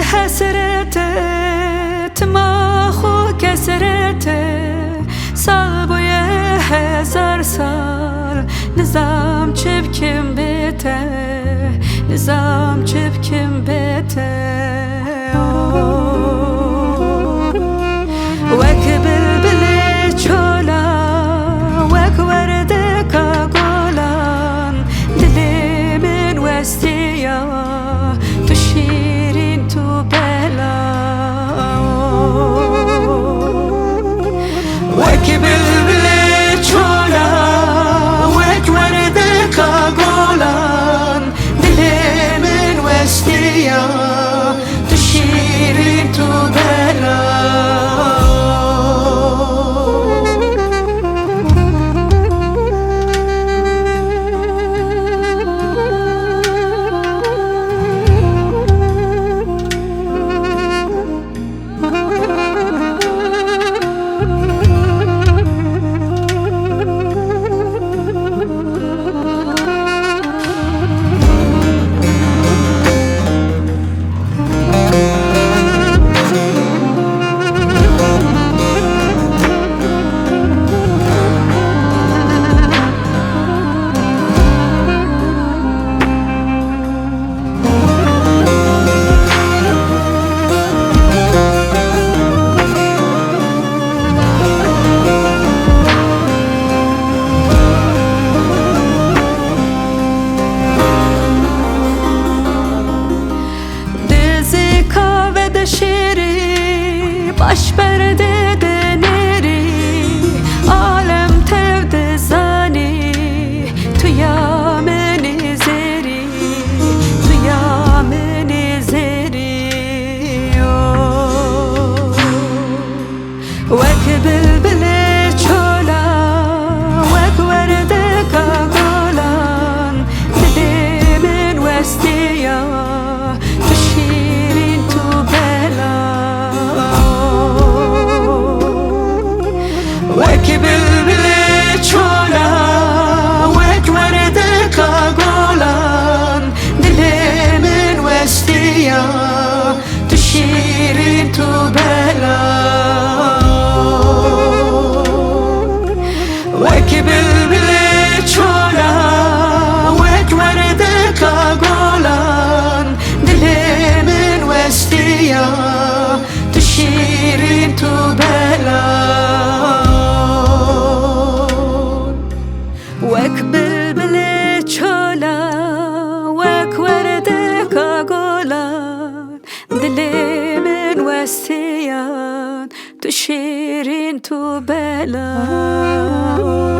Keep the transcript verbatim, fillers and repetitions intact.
حسرته تما خو کسرته سال بوی هزار سال نظام چبکم بته نظام چبکم بته وک بلبل چولا وک ورده کاغولان دلی من وستیا تو شیرین تو بلا وک بلبل چولا وک ورده کاغولان دلی من وستیا تو شیرین تو بلا baş perde deneri alem tevde zani tu ya meni zeri tu ya meni zeri vek bilbile çola vek verde kagolan dilimin vestiya tu şirin tu bela وك بلبل چولا وك ورده کاغولان دلی من وستیا تو شیرین تو بلا وك بلبل چولا وك ورده کاغولان دلی من وستیا تو شیرین تو بلا وك بلبل چولا وك ورده کاغولان دلی من وستیان تو شیرین تو بلا